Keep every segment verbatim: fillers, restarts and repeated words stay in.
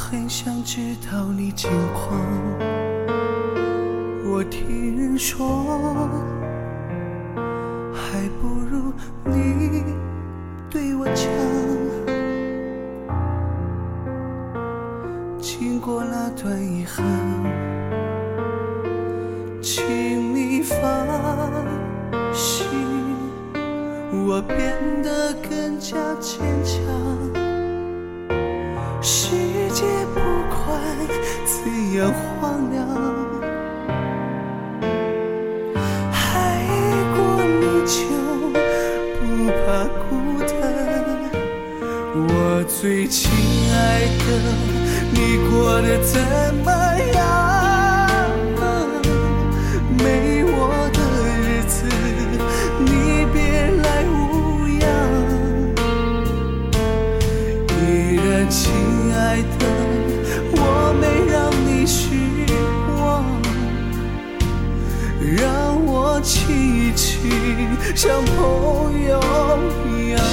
很想知道你近况。我听人说，还不如你对我讲。经过那段遗憾，请你放心，我变得更加坚强。世界不管怎样荒凉，爱过你就不怕孤单。我最亲爱的，你过得怎么样？没我的日子，你别来无恙。依然亲爱的，我没让你失望，让我亲一亲，像朋友一样。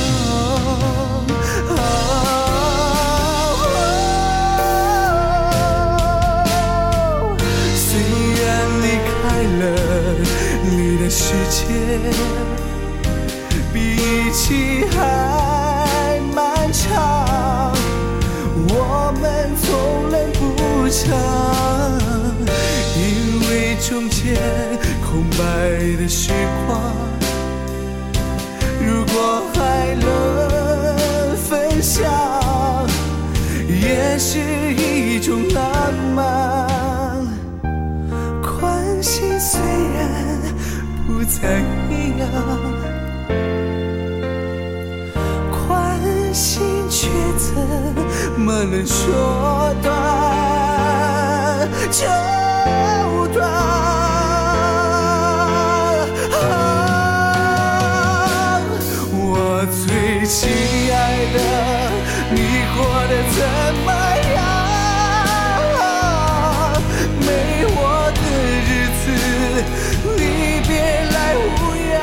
虽然离开了你的世界，比一起还漫长，我们从来不长，因为中间空白的时光，如果还能分享，也是一种浪漫。关系虽然不再一样，关心却怎么能说断就断？啊，我最亲爱的，你过得怎么样？没我的日子，你别来无恙。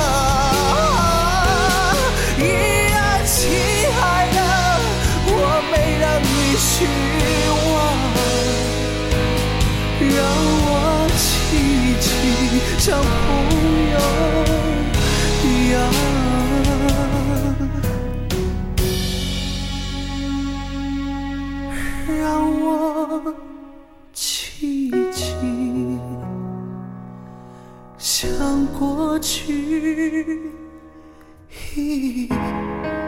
依然亲爱的，我没让你失望，让我亲一亲，像朋友一样。让我亲一亲，像过去一样。